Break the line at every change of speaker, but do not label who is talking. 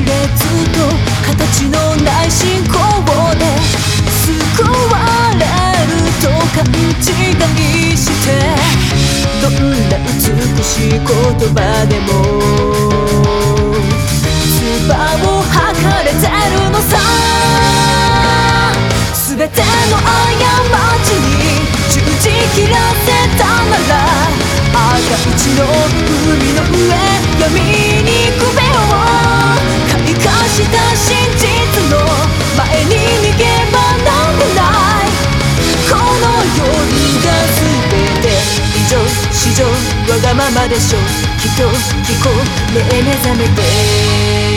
ずっと形のない信仰で救われると勘違いして、どんな美しい言葉でも唾を吐かれてるのさ。全ての過ちに十字切らせたなら、赤一の海の上闇に首を開花した真実の前に逃げ場なんてない。この世が全て異常至上わがままでしょ。人聞こうねえ目覚めて